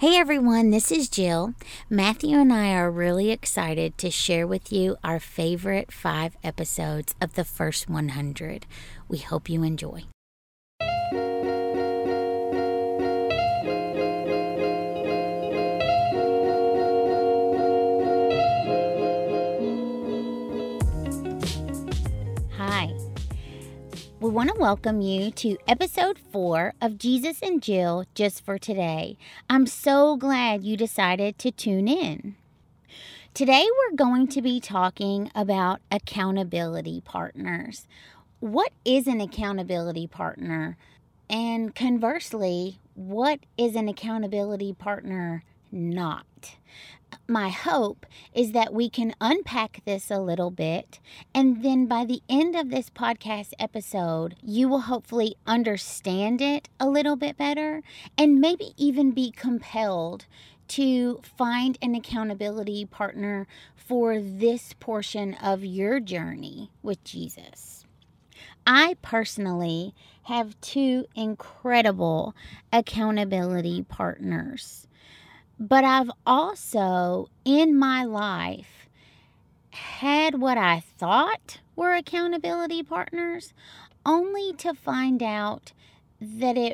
Hey everyone, this is Jill. Matthew and I are really excited to share with you our favorite 5 episodes of the first 100. We hope you enjoy. Hi. We want to welcome you to episode 4 of Jesus and Jill Just for Today. I'm so glad you decided to tune in. Today we're going to be talking about accountability partners. What is an accountability partner? And conversely, what is an accountability partner not? My hope is that we can unpack this a little bit, and then by the end of this podcast episode, you will hopefully understand it a little bit better and maybe even be compelled to find an accountability partner for this portion of your journey with Jesus. I personally have 2 incredible accountability partners. But I've also, in my life, had what I thought were accountability partners, only to find out that it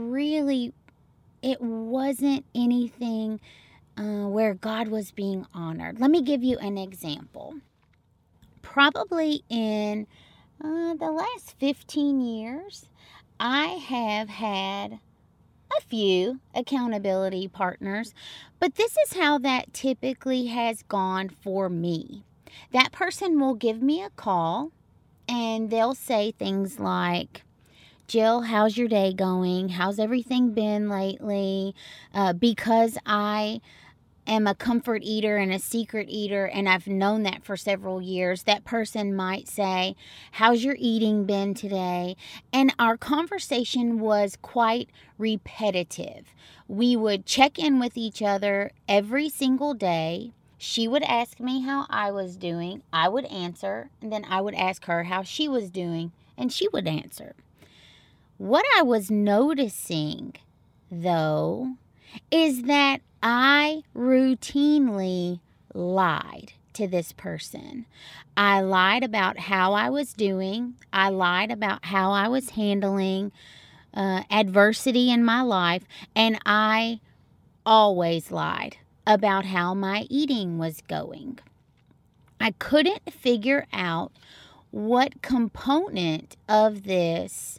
wasn't anything where God was being honored. Let me give you an example. Probably in the last 15 years, I have had a few accountability partners, but this is how that typically has gone for me. That person will give me a call and they'll say things like, Jill, how's your day going? How's everything been lately? Because I am a comfort eater and a secret eater, and I've known that for several years, that person might say, how's your eating been today? And our conversation was quite repetitive. We would check in with each other every single day. She would ask me how I was doing. I would answer, and then I would ask her how she was doing, and she would answer. What I was noticing, though, is that I routinely lied to this person. I lied about how I was doing. I lied about how I was handling adversity in my life. And I always lied about how my eating was going. I couldn't figure out what component of this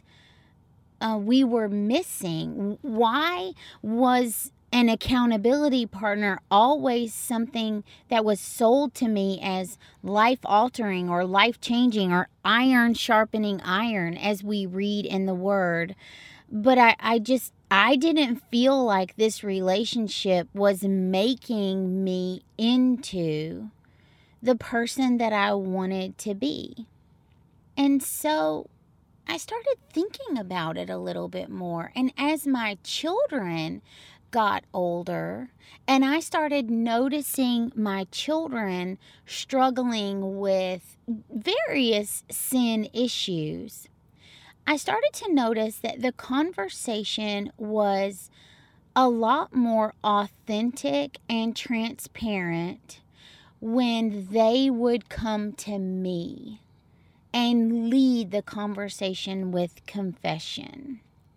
we were missing. Why was an accountability partner always something that was sold to me as life-altering or life-changing or iron sharpening iron, as we read in the Word? But I didn't feel like this relationship was making me into the person that I wanted to be. And so I started thinking about it a little bit more. And as my children got older and I started noticing my children struggling with various sin issues, I started to notice that the conversation was a lot more authentic and transparent when they would come to me and lead the conversation with confession.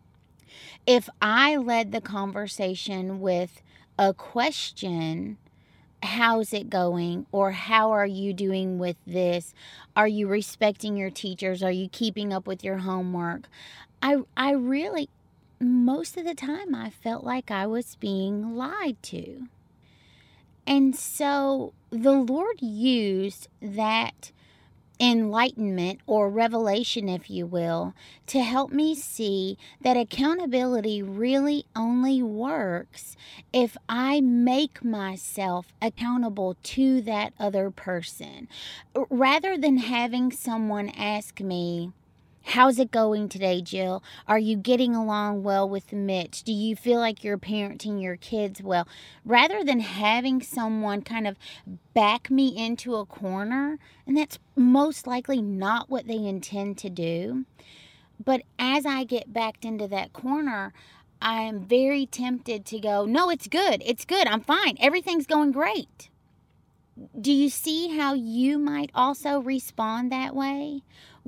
If I led the conversation with a question, how's it going? Or how are you doing with this? Are you respecting your teachers? Are you keeping up with your homework? I really, most of the time, I felt like I was being lied to. And so the Lord used that enlightenment or revelation, if you will, to help me see that accountability really only works if I make myself accountable to that other person. Rather than having someone ask me, how's it going today, Jill? Are you getting along well with Mitch? Do you feel like you're parenting your kids well? Rather than having someone kind of back me into a corner, and that's most likely not what they intend to do. But as I get backed into that corner, I am very tempted to go, no, it's good. It's good. I'm fine. Everything's going great. Do you see how you might also respond that way?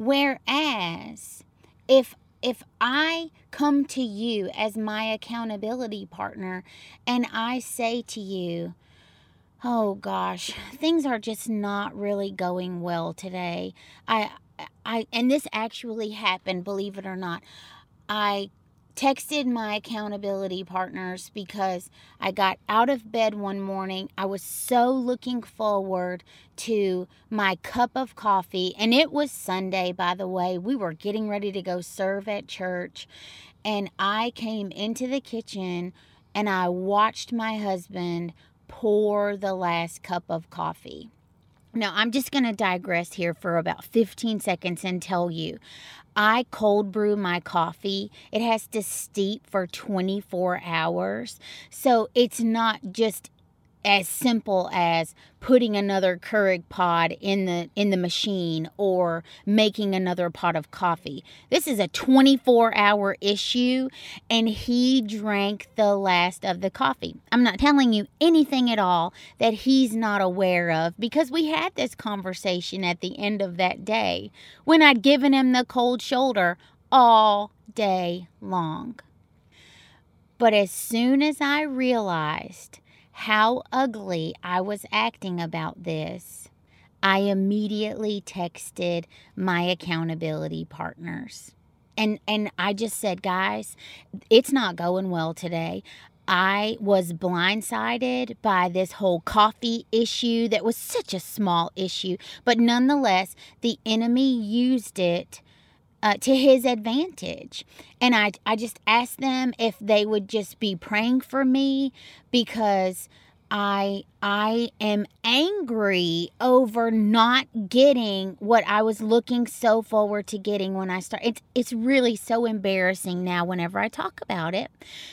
Whereas if I come to you as my accountability partner and I say to you, oh gosh, things are just not really going well today. And this actually happened, believe it or not. I texted my accountability partners because I got out of bed one morning. I was so looking forward to my cup of coffee, and it was Sunday, by the way. We were getting ready to go serve at church, and I came into the kitchen and I watched my husband pour the last cup of coffee. Now, I'm just going to digress here for about 15 seconds and tell you, I cold brew my coffee. It has to steep for 24 hours. So it's not just as simple as putting another Keurig pod in the machine or making another pot of coffee. This is a 24-hour issue, and he drank the last of the coffee. I'm not telling you anything at all that he's not aware of, because we had this conversation at the end of that day when I'd given him the cold shoulder all day long. But as soon as I realized how ugly I was acting about this, I immediately texted my accountability partners. And I just said, guys, it's not going well today. I was blindsided by this whole coffee issue that was such a small issue, but nonetheless, the enemy used it to his advantage. And I just asked them if they would just be praying for me, because I am angry over not getting what I was looking so forward to getting when I started. It's really so embarrassing now whenever I talk about it.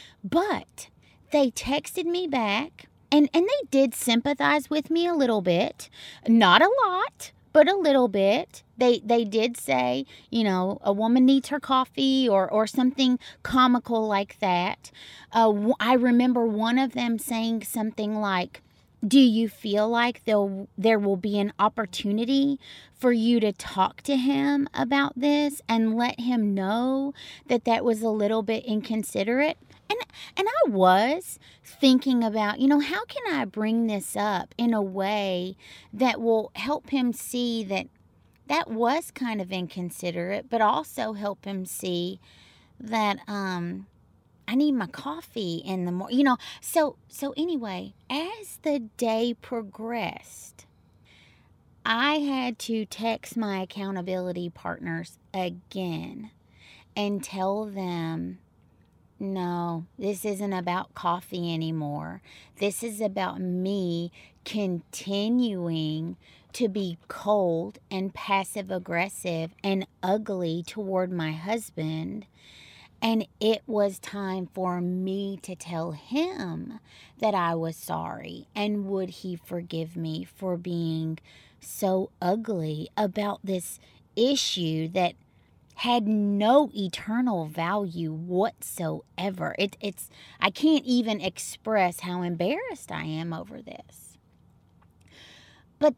But they texted me back, and they did sympathize with me a little bit. Not a lot, but a little bit. They did say, a woman needs her coffee, or something comical like that. I remember one of them saying something like, do you feel like there will be an opportunity for you to talk to him about this and let him know that was a little bit inconsiderate? And I was thinking about, how can I bring this up in a way that will help him see that was kind of inconsiderate, but also help him see that I need my coffee in the morning. So anyway, as the day progressed, I had to text my accountability partners again and tell them, no, this isn't about coffee anymore. This is about me continuing to be cold and passive aggressive and ugly toward my husband. And it was time for me to tell him that I was sorry, and would he forgive me for being so ugly about this issue that had no eternal value whatsoever. It's I can't even express how embarrassed I am over this. But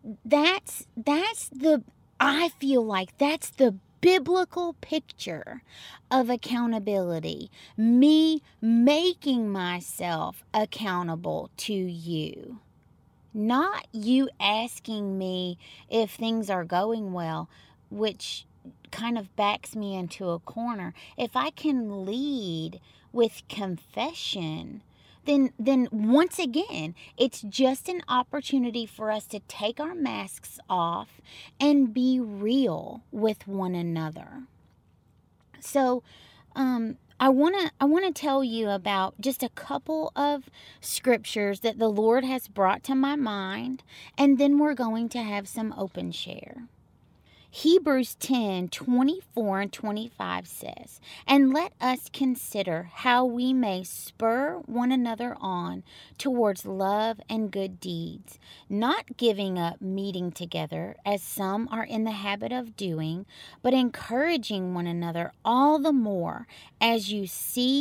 I feel like that's the biblical picture of accountability. Me making myself accountable to you. Not you asking me if things are going well, which kind of backs me into a corner. If I can lead with confession, then once again, it's just an opportunity for us to take our masks off and be real with one another. So, I want to tell you about just a couple of scriptures that the Lord has brought to my mind, and then we're going to have some open share. Hebrews 10:24 and 25 says, "And let us consider how we may spur one another on towards love and good deeds, not giving up meeting together as some are in the habit of doing, but encouraging one another all the more as you see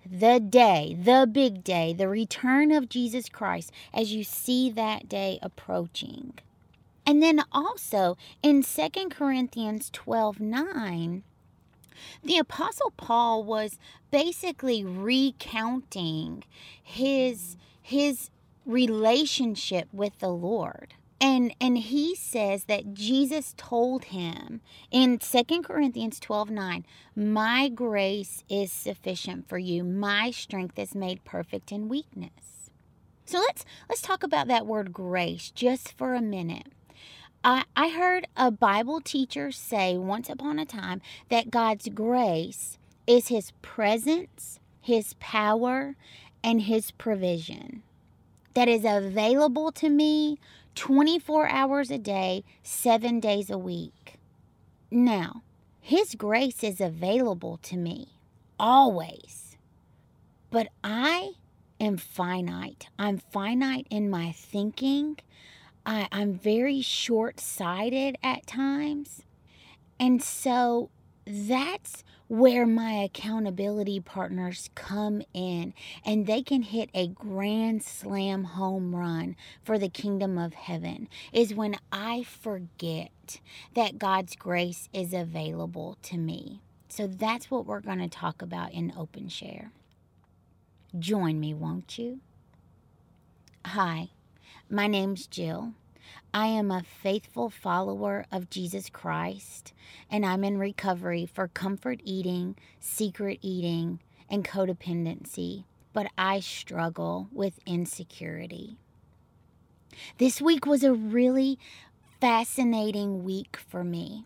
the day, the big day, the return of Jesus Christ, as you see that day approaching. And then also in 2 Corinthians 12:9, the Apostle Paul was basically recounting his relationship with the Lord. And he says that Jesus told him in 2 Corinthians 12:9, my grace is sufficient for you. My strength is made perfect in weakness. So let's talk about that word grace just for a minute. I heard a Bible teacher say once upon a time that God's grace is his presence, his power, and his provision that is available to me 24 hours a day, 7 days a week. Now, his grace is available to me always, but I am finite. I'm finite in my thinking. I'm very short-sighted at times. And so that's where my accountability partners come in, and they can hit a grand slam home run for the kingdom of heaven, is when I forget that God's grace is available to me. So that's what we're going to talk about in Open Share. Join me, won't you? Hi, my name's Jill. I am a faithful follower of Jesus Christ, and I'm in recovery for comfort eating, secret eating, and codependency, but I struggle with insecurity. This week was a really fascinating week for me.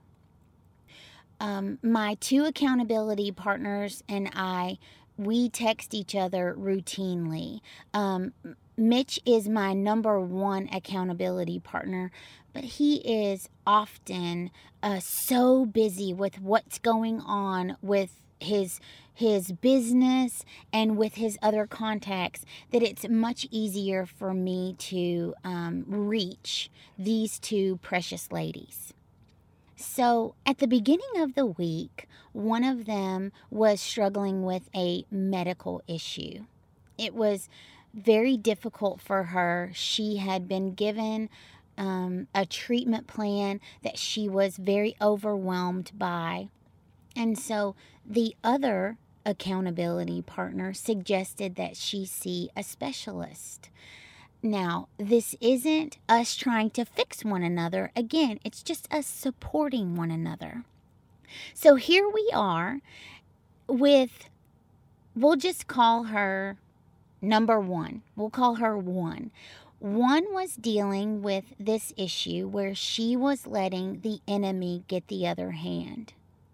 My 2 accountability partners and we text each other routinely. Mitch is my number 1 accountability partner, but he is often so busy with what's going on with his business and with his other contacts that it's much easier for me to reach these 2 precious ladies. So at the beginning of the week, one of them was struggling with a medical issue. It was very difficult for her. She had been given a treatment plan that she was very overwhelmed by. And so the other accountability partner suggested that she see a specialist. Now, this isn't us trying to fix one another. Again, it's just us supporting one another. So here we are with, we'll just call her number 1. We'll call her 1. 1 was dealing with this issue where she was letting the enemy get the upper hand,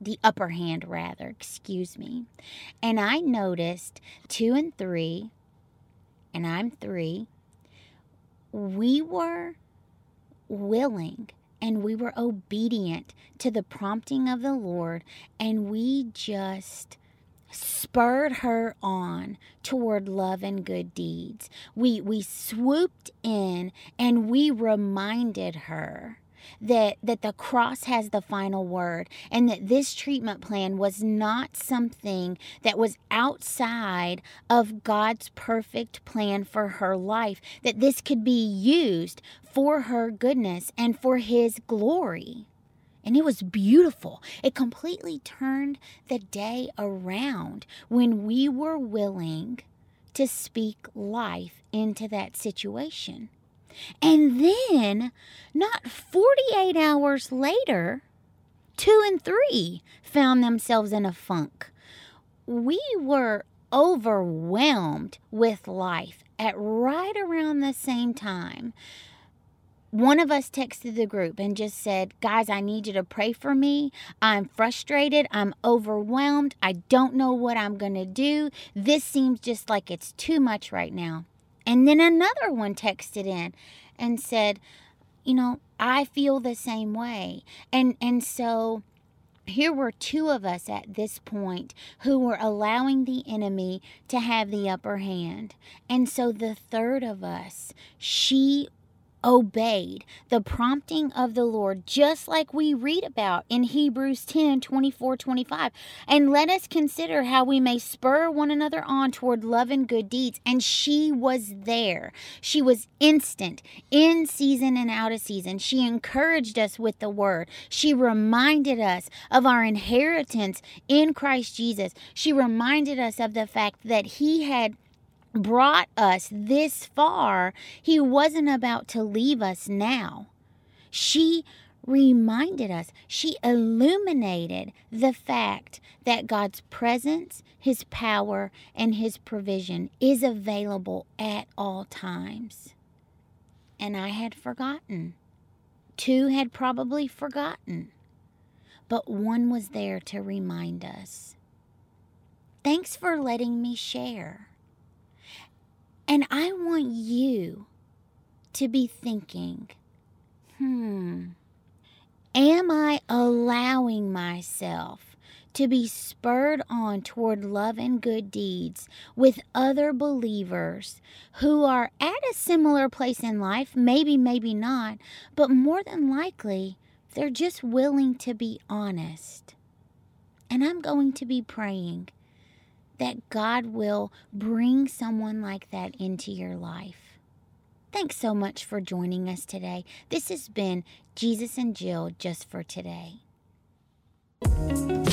excuse me. And I noticed 2 and 3, and I'm 3, we were willing and we were obedient to the prompting of the Lord, and we just spurred her on toward love and good deeds. We swooped in and we reminded her that the cross has the final word, and that this treatment plan was not something that was outside of God's perfect plan for her life, that this could be used for her goodness and for his glory. And it was beautiful. It completely turned the day around when we were willing to speak life into that situation. And then, not 48 hours later, 2 and 3 found themselves in a funk. We were overwhelmed with life at right around the same time. One of us texted the group and just said, guys, I need you to pray for me. I'm frustrated. I'm overwhelmed. I don't know what I'm going to do. This seems just like it's too much right now. And then another one texted in and said, I feel the same way. And so here were 2 of us at this point who were allowing the enemy to have the upper hand. And so the third of us, she obeyed the prompting of the Lord, just like we read about in Hebrews 10:24-25. And let us consider how we may spur one another on toward love and good deeds. And she was there. She was instant, in season and out of season. She encouraged us with the word. She reminded us of our inheritance in Christ Jesus. She reminded us of the fact that He had brought us this far. He wasn't about to leave us now. She reminded us, she illuminated the fact that God's presence, His power, and His provision is available at all times. And I had forgotten. 2 had probably forgotten. But 1 was there to remind us. Thanks for letting me share. And I want you to be thinking, am I allowing myself to be spurred on toward love and good deeds with other believers who are at a similar place in life? Maybe, maybe not, but more than likely, they're just willing to be honest. And I'm going to be praying that God will bring someone like that into your life. Thanks so much for joining us today. This has been Jesus and Jill Just for Today.